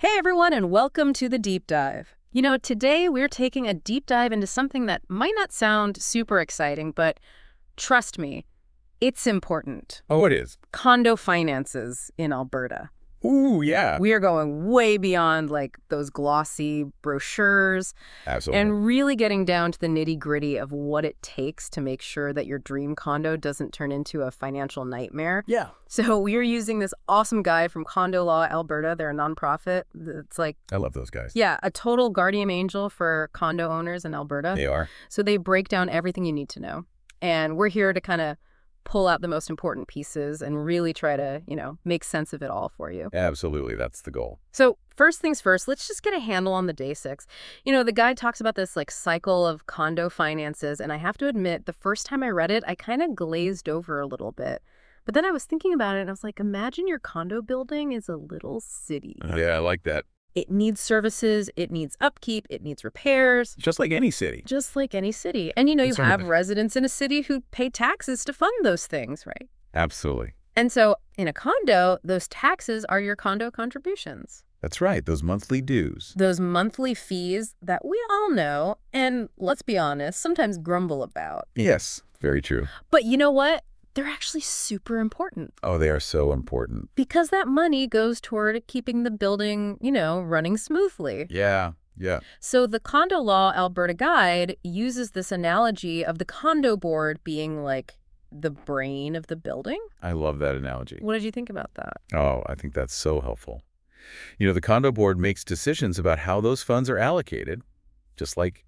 Hey everyone, and welcome to the Deep Dive. Today we're taking a deep dive into something that might not sound super exciting, but trust me, it's important. Oh, it is. Condo finances in Alberta. Ooh, yeah. We are going way beyond those glossy brochures Absolutely. and really getting down to the nitty-gritty of what it takes to make sure that your dream condo doesn't turn into a financial nightmare. Yeah. So we are using this awesome guide from Condo Law Alberta. They're a nonprofit. It's I love those guys. yeah, a total guardian angel for condo owners in Alberta. They are. So they break down everything you need to know. And we're here to kind of pull out the most important pieces and really try to, make sense of it all for you. Absolutely. That's the goal. So first things first, let's just get a handle on the basics. The guide talks about this cycle of condo finances. And I have to admit, the first time I read it, I kind of glazed over a little bit. But then I was thinking about it and I was like, imagine your condo building is a little city. Yeah, I like that. It needs services, it needs upkeep, it needs repairs. Just like any city. Just like any city. And you have residents in a city who pay taxes to fund those things, right? Absolutely. And so in a condo, those taxes are your condo contributions. That's right. Those monthly dues. Those monthly fees that we all know and, let's be honest, sometimes grumble about. Yes, very true. But you know what? They're actually super important. Oh, they are so important. Because that money goes toward keeping the building, running smoothly. Yeah. So the Condo Law Alberta Guide uses this analogy of the condo board being like the brain of the building. I love that analogy. What did you think about that? Oh, I think that's so helpful. The condo board makes decisions about how those funds are allocated, just like,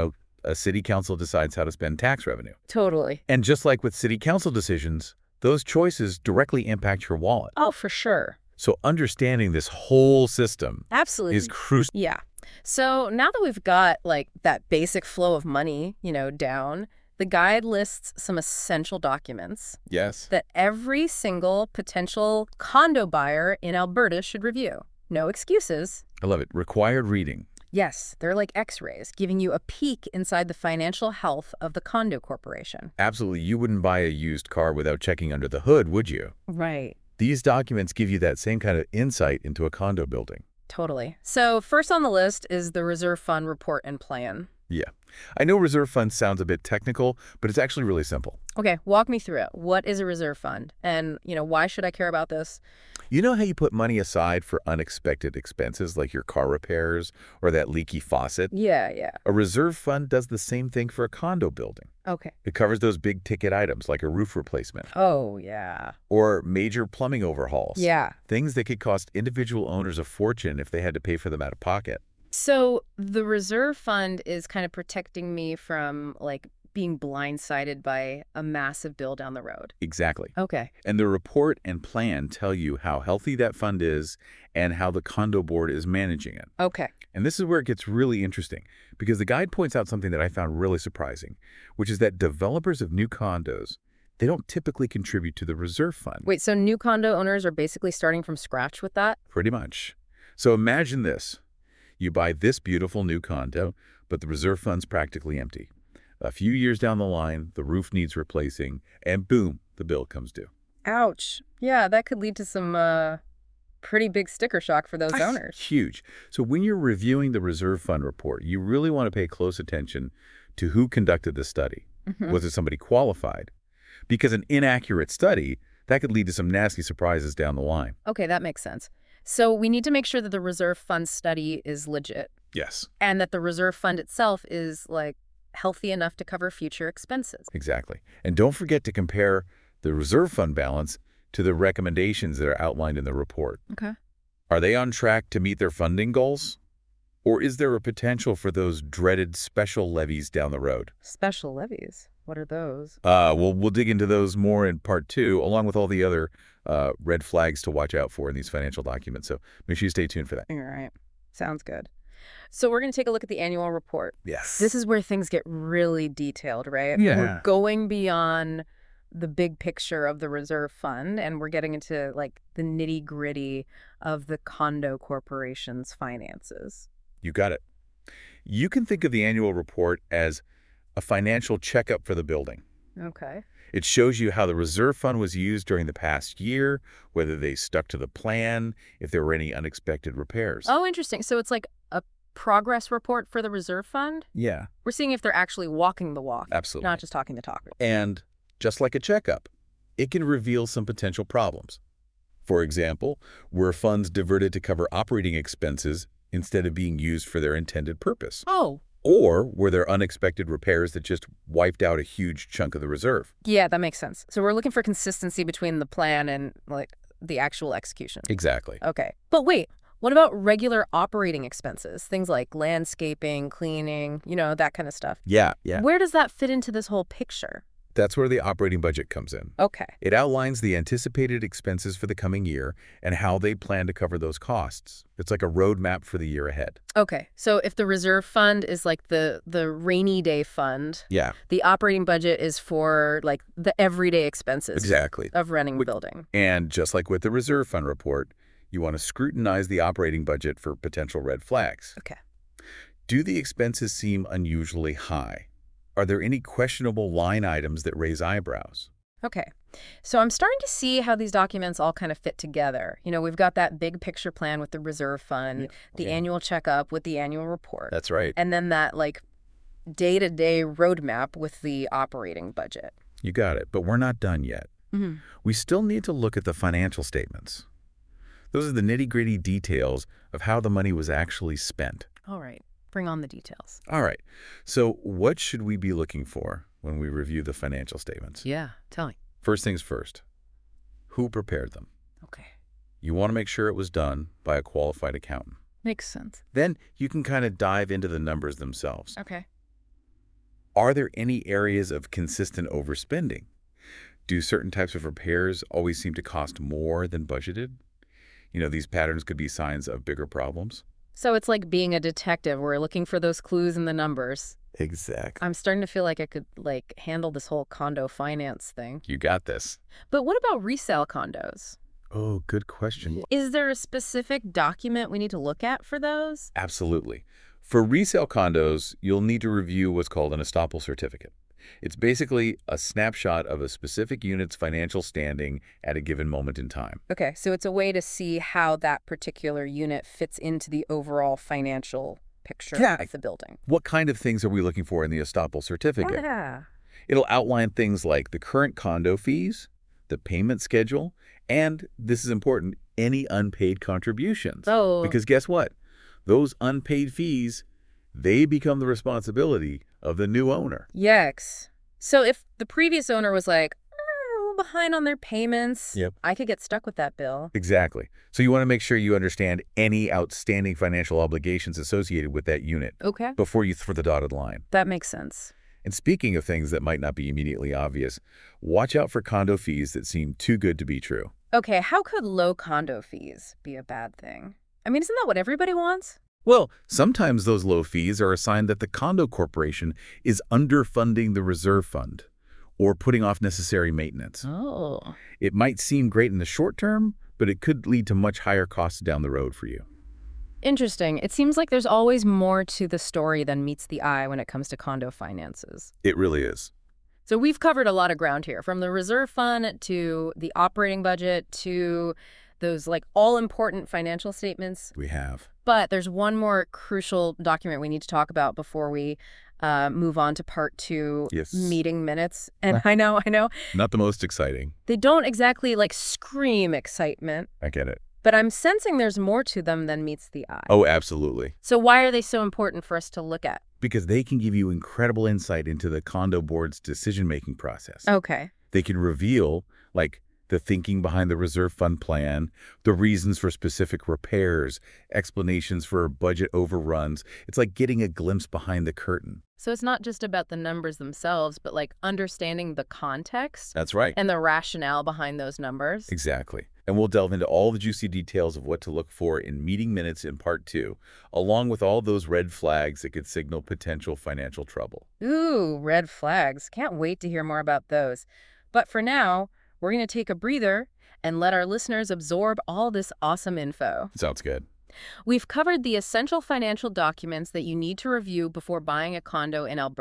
a city council decides how to spend tax revenue. Totally. And just like with city council decisions, those choices directly impact your wallet. Oh, for sure. So understanding this whole system Absolutely. is crucial. Yeah. So now that we've got that basic flow of money, down, the guide lists some essential documents Yes. that every single potential condo buyer in Alberta should review. No excuses. I love it. Required reading. Yes, they're like x-rays, giving you a peek inside the financial health of the condo corporation. Absolutely. You wouldn't buy a used car without checking under the hood, would you? Right. These documents give you that same kind of insight into a condo building. Totally. So first on the list is the Reserve Fund Report and Plan. Yeah. I know reserve fund sounds a bit technical, but it's actually really simple. Okay, walk me through it. What is a reserve fund? And, why should I care about this? You know how you put money aside for unexpected expenses like your car repairs or that leaky faucet? Yeah. A reserve fund does the same thing for a condo building. Okay. It covers those big ticket items like a roof replacement Oh, yeah. or major plumbing overhauls. Yeah. Things that could cost individual owners a fortune if they had to pay for them out of pocket. So the reserve fund is kind of protecting me from, being blindsided by a massive bill down the road. Exactly. Okay. And the report and plan tell you how healthy that fund is and how the condo board is managing it. Okay. And this is where it gets really interesting because the guide points out something that I found really surprising, which is that developers of new condos, they don't typically contribute to the reserve fund. Wait, so new condo owners are basically starting from scratch with that? Pretty much. So imagine this. You buy this beautiful new condo, but the reserve fund's practically empty. A few years down the line, the roof needs replacing, and boom, the bill comes due. Ouch. Yeah, that could lead to some pretty big sticker shock for those owners. Huge. So when you're reviewing the reserve fund report, you really want to pay close attention to who conducted the study. Was it somebody qualified? Because an inaccurate study, that could lead to some nasty surprises down the line. Okay, that makes sense. So we need to make sure that the reserve fund study is legit Yes, and that the reserve fund itself is healthy enough to cover future expenses. exactly. And don't forget to compare the reserve fund balance to the recommendations that are outlined in the report. Okay. Are they on track to meet their funding goals? Or is there a potential for those dreaded special levies down the road? Special levies. What are those? We'll dig into those more in part 2, along with all the other red flags to watch out for in these financial documents. So make sure you stay tuned for that. All right. Sounds good. So we're going to take a look at the annual report. Yes. This is where things get really detailed, right? Yeah. We're going beyond the big picture of the reserve fund, and we're getting into the nitty-gritty of the condo corporation's finances. You got it. You can think of the annual report as a financial checkup for the building. Okay. It shows you how the reserve fund was used during the past year, whether they stuck to the plan, if there were any unexpected repairs. Oh, interesting. So it's like a progress report for the reserve fund? Yeah, We're seeing if they're actually walking the walk, absolutely. not just talking the talk. And just like a checkup, it can reveal some potential problems. For example, were funds diverted to cover operating expenses instead of being used for their intended purpose? Oh, Or were there unexpected repairs that just wiped out a huge chunk of the reserve? yeah, that makes sense. So we're looking for consistency between the plan and, like, the actual execution. Exactly. Okay. But wait, what about regular operating expenses? Things like landscaping, cleaning, that kind of stuff. Yeah. Where does that fit into this whole picture? That's where the operating budget comes in. Okay. It outlines the anticipated expenses for the coming year and how they plan to cover those costs. It's like a roadmap for the year ahead. Okay. So if the reserve fund is like the rainy day fund, Yeah, the operating budget is for like the everyday expenses exactly. of running the building. And just like with the reserve fund report, you want to scrutinize the operating budget for potential red flags. Okay. Do the expenses seem unusually high? Are there any questionable line items that raise eyebrows? Okay. So I'm starting to see how these documents all kind of fit together. We've got that big picture plan with the reserve fund, the annual checkup with the annual report, That's right. and then that like day-to-day roadmap with the operating budget. You got it. But we're not done yet. Mm-hmm. We still need to look at the financial statements. Those are the nitty-gritty details of how the money was actually spent. All right. Bring on the details. All right. So what should we be looking for when we review the financial statements? Yeah. Tell me. First things first. Who prepared them? Okay. You want to make sure it was done by a qualified accountant. Makes sense. Then you can kind of dive into the numbers themselves. Okay. Are there any areas of consistent overspending? Do certain types of repairs always seem to cost more than budgeted? These patterns could be signs of bigger problems. So it's like being a detective. We're looking for those clues in the numbers. Exactly. I'm starting to feel like I could handle this whole condo finance thing. You got this. But what about resale condos? Oh, good question. Is there a specific document we need to look at for those? Absolutely. For resale condos, you'll need to review what's called an estoppel certificate. It's basically a snapshot of a specific unit's financial standing at a given moment in time. Okay, so it's a way to see how that particular unit fits into the overall financial picture of the building. What kind of things are we looking for in the estoppel certificate? Yeah. It'll outline things like the current condo fees, the payment schedule, and, this is important, any unpaid contributions. Oh. Because guess what? Those unpaid fees, they become the responsibility of the new owner. Yikes. So if the previous owner was like, a little behind on their payments, Yep. I could get stuck with that bill. Exactly. So you want to make sure you understand any outstanding financial obligations associated with that unit Okay. before you throw the dotted line. That makes sense. And speaking of things that might not be immediately obvious, watch out for condo fees that seem too good to be true. Okay, how could low condo fees be a bad thing? I mean, isn't that what everybody wants? Well, sometimes those low fees are a sign that the condo corporation is underfunding the reserve fund or putting off necessary maintenance. Oh. It might seem great in the short term, but it could lead to much higher costs down the road for you. Interesting. It seems like there's always more to the story than meets the eye when it comes to condo finances. It really is. So we've covered a lot of ground here, from the reserve fund to the operating budget to those all-important financial statements. We have. But there's one more crucial document we need to talk about before we move on to part 2, Yes. meeting minutes. And I know, Not the most exciting. they don't exactly scream excitement, I get it. but I'm sensing there's more to them than meets the eye. Oh, absolutely. So why are they so important for us to look at? Because they can give you incredible insight into the condo board's decision-making process. Okay. They can reveal, the thinking behind the reserve fund plan, the reasons for specific repairs, explanations for budget overruns. It's like getting a glimpse behind the curtain. So it's not just about the numbers themselves, but understanding the context That's right. and the rationale behind those numbers. Exactly. And we'll delve into all the juicy details of what to look for in meeting minutes in part 2, along with all those red flags that could signal potential financial trouble. Ooh, red flags. Can't wait to hear more about those. But for now, we're going to take a breather and let our listeners absorb all this awesome info. Sounds good. We've covered the essential financial documents that you need to review before buying a condo in Alberta.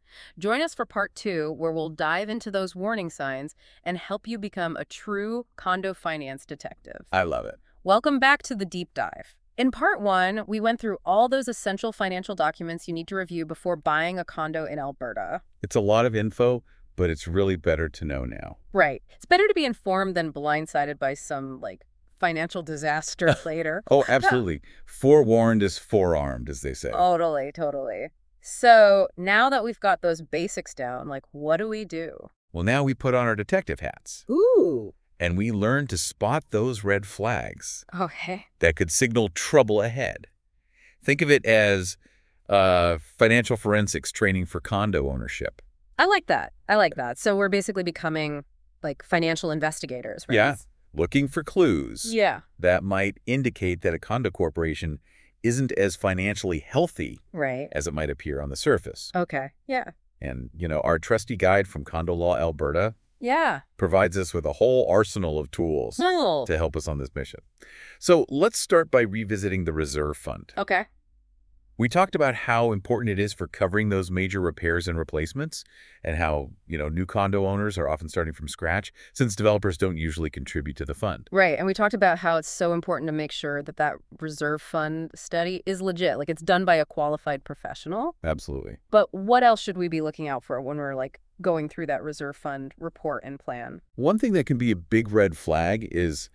Join us for part 2, where we'll dive into those warning signs and help you become a true condo finance detective. I love it. Welcome back to the deep dive. In part 1, we went through all those essential financial documents you need to review before buying a condo in Alberta. It's a lot of info, but it's really better to know now. Right. It's better to be informed than blindsided by some, financial disaster later. Oh, absolutely. Forewarned is forearmed, as they say. Totally, totally. So now that we've got those basics down, what do we do? Well, now we put on our detective hats. Ooh. And we learn to spot those red flags Okay. that could signal trouble ahead. Think of it as financial forensics training for condo ownership. I like that. So we're basically becoming, financial investigators, right? Yeah. Looking for clues Yeah. that might indicate that a condo corporation isn't as financially healthy Right. as it might appear on the surface. Okay. Yeah. And, our trusty guide from Condo Law Alberta Yeah. provides us with a whole arsenal of tools Cool. to help us on this mission. So let's start by revisiting the reserve fund. Okay. We talked about how important it is for covering those major repairs and replacements, and how, new condo owners are often starting from scratch since developers don't usually contribute to the fund. Right. And we talked about how it's so important to make sure that that reserve fund study is legit, it's done by a qualified professional. Absolutely. But what else should we be looking out for when we're going through that reserve fund report and plan? One thing that can be a big red flag is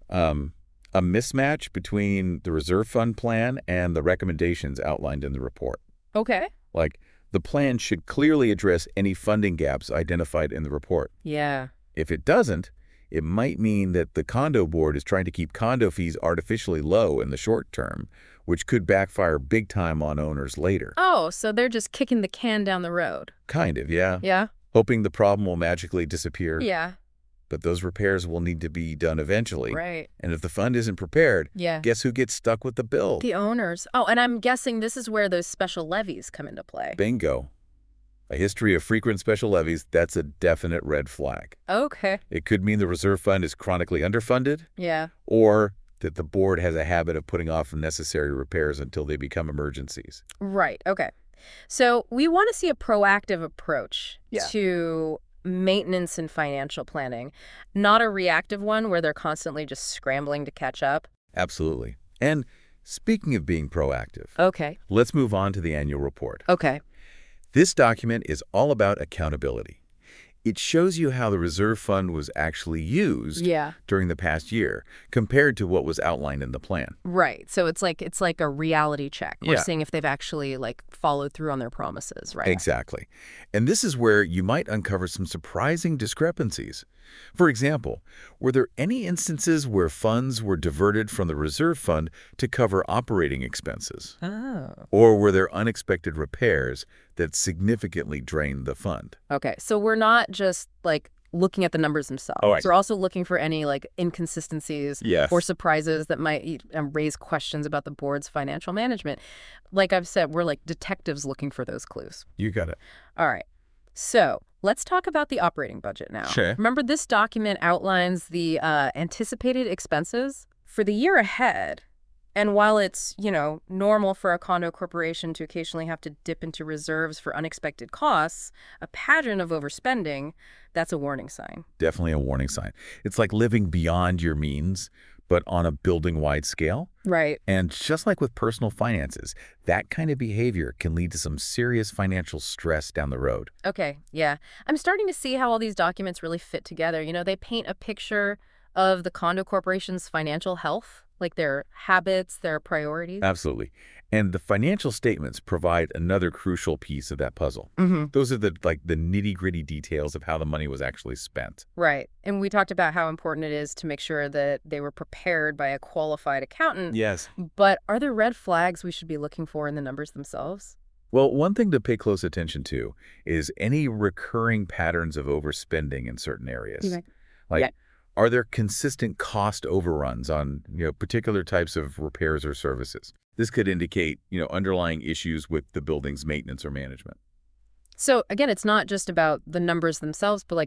a mismatch between the reserve fund plan and the recommendations outlined in the report. Okay. The plan should clearly address any funding gaps identified in the report. Yeah. If it doesn't, it might mean that the condo board is trying to keep condo fees artificially low in the short term, which could backfire big time on owners later. Oh, so they're just kicking the can down the road. Kind of, yeah. Yeah. Hoping the problem will magically disappear. Yeah. But those repairs will need to be done eventually. Right. And if the fund isn't prepared, Yeah. guess who gets stuck with the bill? The owners. Oh, and I'm guessing this is where those special levies come into play. Bingo. A history of frequent special levies, that's a definite red flag. Okay. It could mean the reserve fund is chronically underfunded, Yeah. or that the board has a habit of putting off necessary repairs until they become emergencies. Right. Okay. So we want to see a proactive approach Yeah. to maintenance and financial planning, not a reactive one where they're constantly just scrambling to catch up. Absolutely. And speaking of being proactive, Okay. let's move on to the annual report. Okay. This document is all about accountability. It shows you how the reserve fund was actually used Yeah. during the past year compared to what was outlined in the plan. Right. So it's like a reality check. We're Yeah. seeing if they've actually followed through on their promises, right? Exactly. And this is where you might uncover some surprising discrepancies. For example, were there any instances where funds were diverted from the reserve fund to cover operating expenses? Oh. Or were there unexpected repairs that significantly drained the fund? Okay. So we're not just looking at the numbers themselves. Oh, right. We're also looking for any inconsistencies Yes. or surprises that might raise questions about the board's financial management. Like I've said, we're like detectives looking for those clues. You got it. All right. So let's talk about the operating budget now. Sure. Remember, this document outlines the anticipated expenses for the year ahead. And while it's, normal for a condo corporation to occasionally have to dip into reserves for unexpected costs, a pattern of overspending, that's a warning sign. Definitely a warning sign. It's like living beyond your means, but on a building-wide scale. Right. And just like with personal finances, that kind of behavior can lead to some serious financial stress down the road. Okay. Yeah. I'm starting to see how all these documents really fit together. They paint a picture of the condo corporation's financial health, their habits, their priorities. Absolutely. And the financial statements provide another crucial piece of that puzzle. Mm-hmm. Those are the nitty-gritty details of how the money was actually spent. Right. And we talked about how important it is to make sure that they were prepared by a qualified accountant. Yes. But are there red flags we should be looking for in the numbers themselves? Well, one thing to pay close attention to is any recurring patterns of overspending in certain areas. Yeah. Are there consistent cost overruns on, particular types of repairs or services? This could indicate, underlying issues with the building's maintenance or management. So again, it's not just about the numbers themselves, but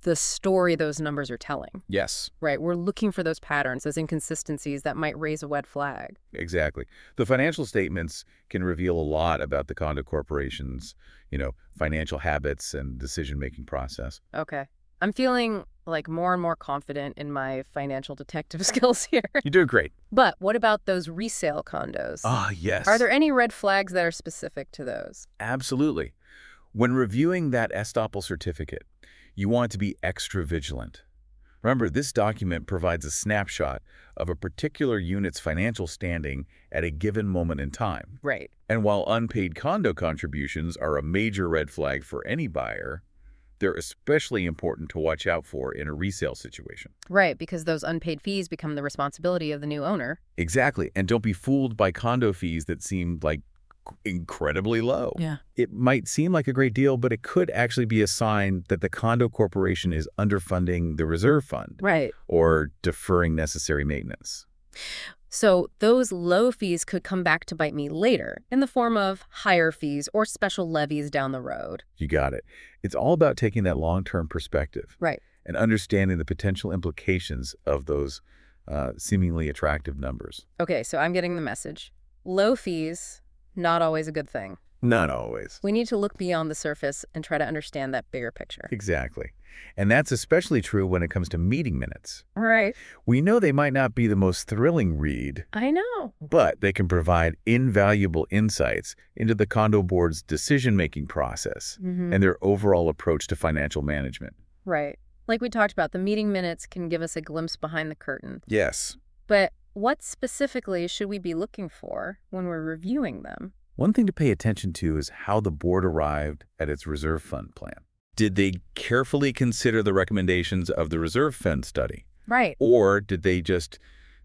the story those numbers are telling. Yes, Right. We're looking for those patterns, those inconsistencies that might raise a red flag. exactly. The financial statements can reveal a lot about the condo corporation's, financial habits and decision-making process. Okay. I'm feeling like more and more confident in my financial detective skills here. You're doing great. But what about those resale condos? Ah, yes. Are there any red flags that are specific to those? Absolutely. When reviewing that estoppel certificate, you want to be extra vigilant. Remember, this document provides a snapshot of a particular unit's financial standing at a given moment in time. Right. And while unpaid condo contributions are a major red flag for any buyer, they're especially important to watch out for in a resale situation. Right, because those unpaid fees become the responsibility of the new owner. Exactly. And don't be fooled by condo fees that seem like incredibly low. Yeah. It might seem like a great deal, but it could actually be a sign that the condo corporation is underfunding the reserve fund Right. or deferring necessary maintenance. So those low fees could come back to bite me later in the form of higher fees or special levies down the road. You got it. It's all about taking that long-term perspective Right. and understanding the potential implications of those seemingly attractive numbers. Okay, so I'm getting the message. Low fees, not always a good thing. Not always. We need to look beyond the surface and try to understand that bigger picture. Exactly. And that's especially true when it comes to meeting minutes. Right. We know they might not be the most thrilling read, I know. but they can provide invaluable insights into the condo board's decision-making process Mm-hmm. and their overall approach to financial management. Right. Like we talked about, the meeting minutes can give us a glimpse behind the curtain. Yes. But what specifically should we be looking for when we're reviewing them? One thing to pay attention to is how the board arrived at its reserve fund plan. Did they carefully consider the recommendations of the reserve fund study? Right. Or did they just,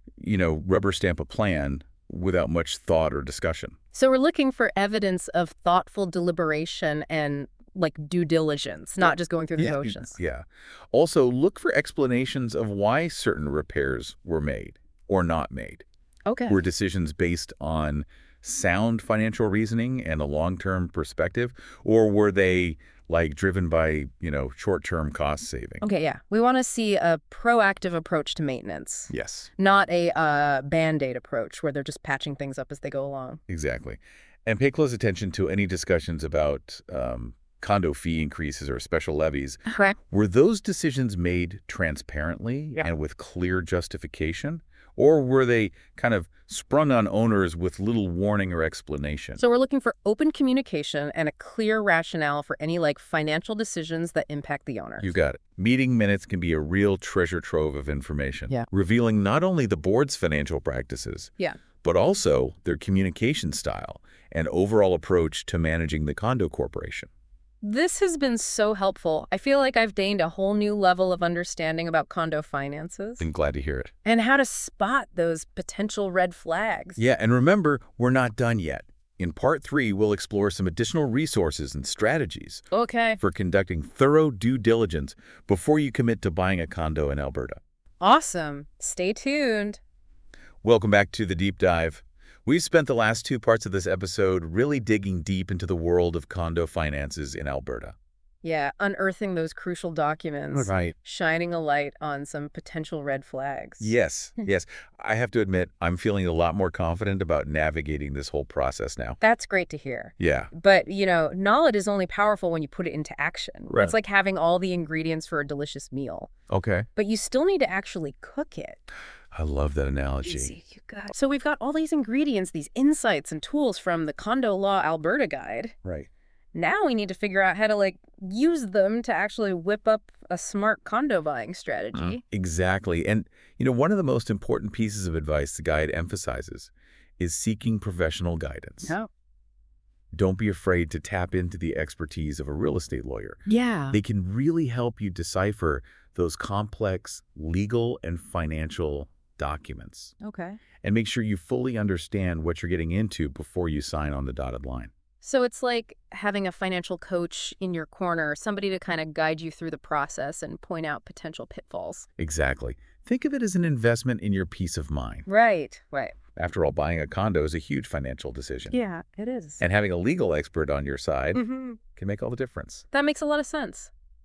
rubber stamp a plan without much thought or discussion? So we're looking for evidence of thoughtful deliberation and like due diligence, not just going through the motions. Yeah. Also, look for explanations of why certain repairs were made or not made. Okay. Were decisions based on sound financial reasoning and a long-term perspective, or were they driven by, short-term cost saving? Okay, yeah. We want to see a proactive approach to maintenance, Yes, not a Band-Aid approach where they're just patching things up as they go along. exactly. And pay close attention to any discussions about condo fee increases or special levies. Okay. Were those decisions made transparently and with clear justification? Or were they kind of sprung on owners with little warning or explanation? So we're looking for open communication and a clear rationale for any financial decisions that impact the owner. You got it. Meeting minutes can be a real treasure trove of information, Yeah. revealing not only the board's financial practices, Yeah. but also their communication style and overall approach to managing the condo corporation. This has been so helpful. I feel like I've gained a whole new level of understanding about condo finances I'm glad to hear it. and how to spot those potential red flags. Yeah, and remember, we're not done yet. In Part 3, we'll explore some additional resources and strategies Okay. for conducting thorough due diligence before you commit to buying a condo in Alberta. Awesome. Stay tuned. Welcome back to The Deep Dive. We've spent the last 2 parts of this episode really digging deep into the world of condo finances in Alberta. Yeah, unearthing those crucial documents. Right. Shining a light on some potential red flags. Yes, yes. I have to admit, I'm feeling a lot more confident about navigating this whole process now. That's great to hear. Yeah. But, knowledge is only powerful when you put it into action. Right. It's like having all the ingredients for a delicious meal. Okay. But you still need to actually cook it. I love that analogy. Easy, you got it. So we've got all these ingredients, these insights and tools from the Condo Law Alberta Guide. Right. Now we need to figure out how to use them to actually whip up a smart condo buying strategy. Exactly. And, one of the most important pieces of advice the guide emphasizes is seeking professional guidance. Oh. Don't be afraid to tap into the expertise of a real estate lawyer. Yeah. They can really help you decipher those complex legal and financial documents Okay. and make sure you fully understand what you're getting into before you sign on the dotted line. So it's like having a financial coach in your corner, somebody to kind of guide you through the process and point out potential pitfalls. Exactly. Think of it as an investment in your peace of mind. Right. Right. After all, buying a condo is a huge financial decision. Yeah, it is. And having a legal expert on your side Mm-hmm. can make all the difference. That makes a lot of sense.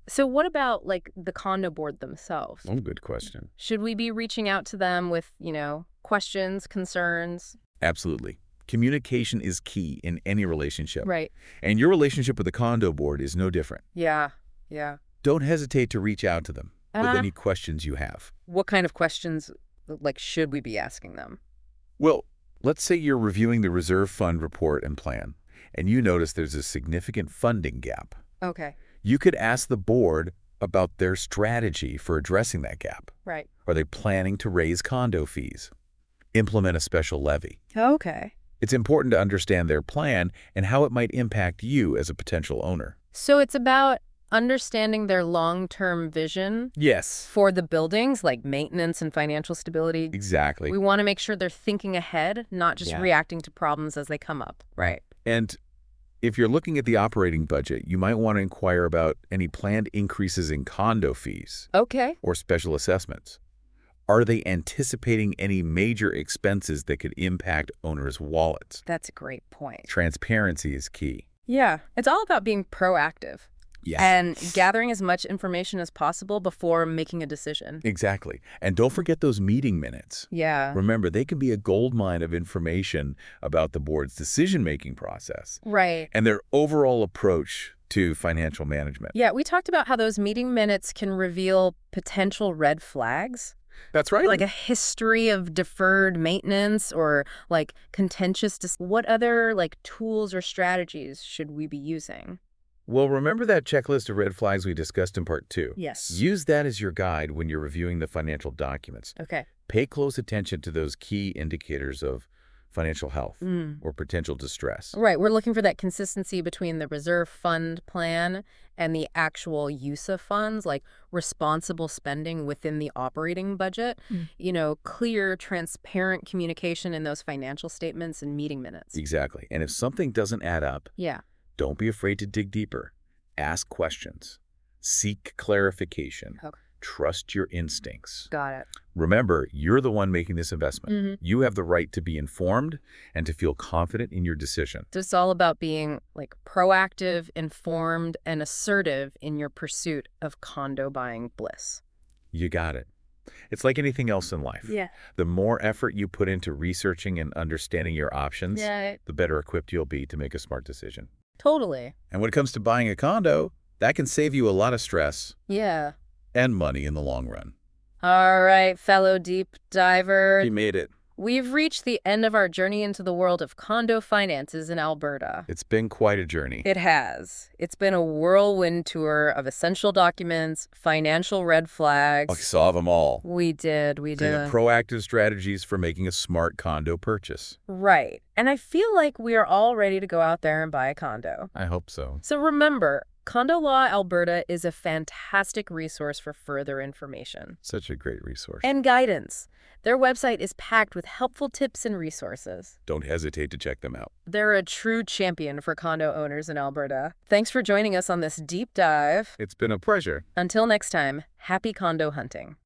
So what about, like, the condo board themselves? Oh, good question. Should we be reaching out to them with, questions, concerns? Absolutely. Communication is key in any relationship. Right. And your relationship with the condo board is no different. Yeah. Yeah. Don't hesitate to reach out to them with Uh, any questions you have. What kind of questions, like, should we be asking them? Well, let's say you're reviewing the reserve fund report and plan, and you notice there's a significant funding gap. Okay. You could ask the board about their strategy for addressing that gap. Right. Are they planning to raise condo fees? Implement a special levy? Okay. It's important to understand their plan and how it might impact you as a potential owner. So it's about understanding their long-term vision Yes. for the buildings, like maintenance and financial stability. Exactly. We want to make sure they're thinking ahead, not just Yeah. reacting to problems as they come up. Right. And if you're looking at the operating budget, you might want to inquire about any planned increases in condo fees Okay. or special assessments. Are they anticipating any major expenses that could impact owners' wallets? That's a great point. Transparency is key. Yeah. It's all about being proactive Yes. and gathering as much information as possible before making a decision. Exactly. And don't forget those meeting minutes. Yeah. Remember, they can be a goldmine of information about the board's decision-making process Right. and their overall approach to financial management. Yeah, we talked about how those meeting minutes can reveal potential red flags, That's right. like a history of deferred maintenance or like contentious. What other like tools or strategies should we be using? Well, remember that checklist of red flags we discussed in part 2? Yes. Use that as your guide when you're reviewing the financial documents. Okay. Pay close attention to those key indicators of financial health Mm. or potential distress. Right. We're looking for that consistency between the reserve fund plan and the actual use of funds, like responsible spending within the operating budget, clear, transparent communication in those financial statements and meeting minutes. Exactly. And if something doesn't add up, Yeah. don't be afraid to dig deeper. Ask questions. Seek clarification. Okay. Trust your instincts. Got it. Remember, you're the one making this investment. Mhm. You have the right to be informed and to feel confident in your decision. So it's all about being like proactive, informed, and assertive in your pursuit of condo buying bliss. You got it. It's like anything else in life. Yeah. The more effort you put into researching and understanding your options, Yeah, the better equipped you'll be to make a smart decision. totally. And when it comes to buying a condo, that can save you a lot of stress Yeah. and money in the long run. All right, fellow deep diver. You made it. We've reached the end of our journey into the world of condo finances in Alberta. It's been quite a journey. It has. It's been a whirlwind tour of essential documents, financial red I flags. saw them all. We did. And proactive strategies for making a smart condo purchase. Right. And I feel like we are all ready to go out there and buy a condo. I hope so. So remember, Condo Law Alberta is a fantastic resource for further information Such a great resource. and guidance. Their website is packed with helpful tips and resources. Don't hesitate to check them out. They're a true champion for condo owners in Alberta. Thanks for joining us on this deep dive. It's been a pleasure. Until next time, happy condo hunting.